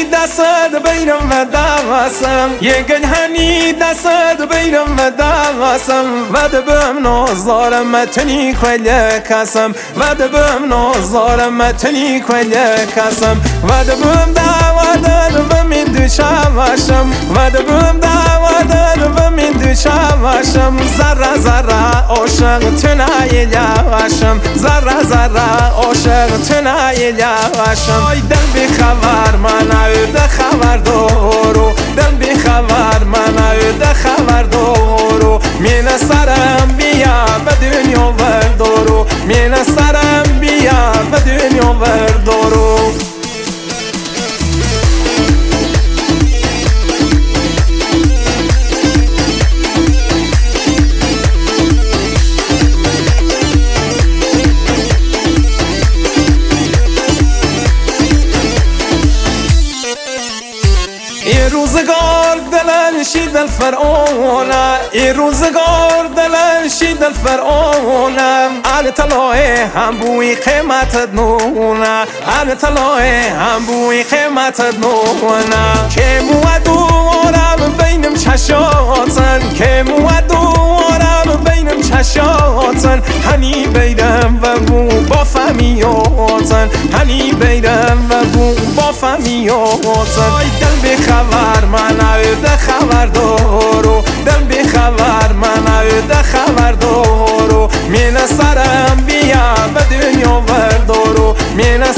دست بینم و دوستم یگن هنی دست بینم و دوستم و دبم نازارم متنی کل کسم و دبم نازارم متنی کل کسم و دبم دعوادن و من دوشم و دبم دعوادن و من دوشم ذره ذره عاشق تنای لواشم ذره ذره عاشق تنای لواشم ای دل بی خبر من اوده خبر دارو دل بی خبر من اوده خبر دارو مین سرم بیا به دنیا وردارو مین سرم بیا به دنیا وردارو ای روزگار دلن شید الفرعونه ای روزگار دلن شید الفرعونه آل طلای هم بوی قیمت نونه آل طلای هم بوی قیمت نونه که مودورم بینم چشاتن که مودورم بینم چشاتن هنی بیدم و بو با فهمیاتن هنی بیدم و بو با فهمیاتن دل بی خبر من اوده خبر دارو دل بی خبر من اوده خبر دارو مین سرم بیا به دنیا وردارو مین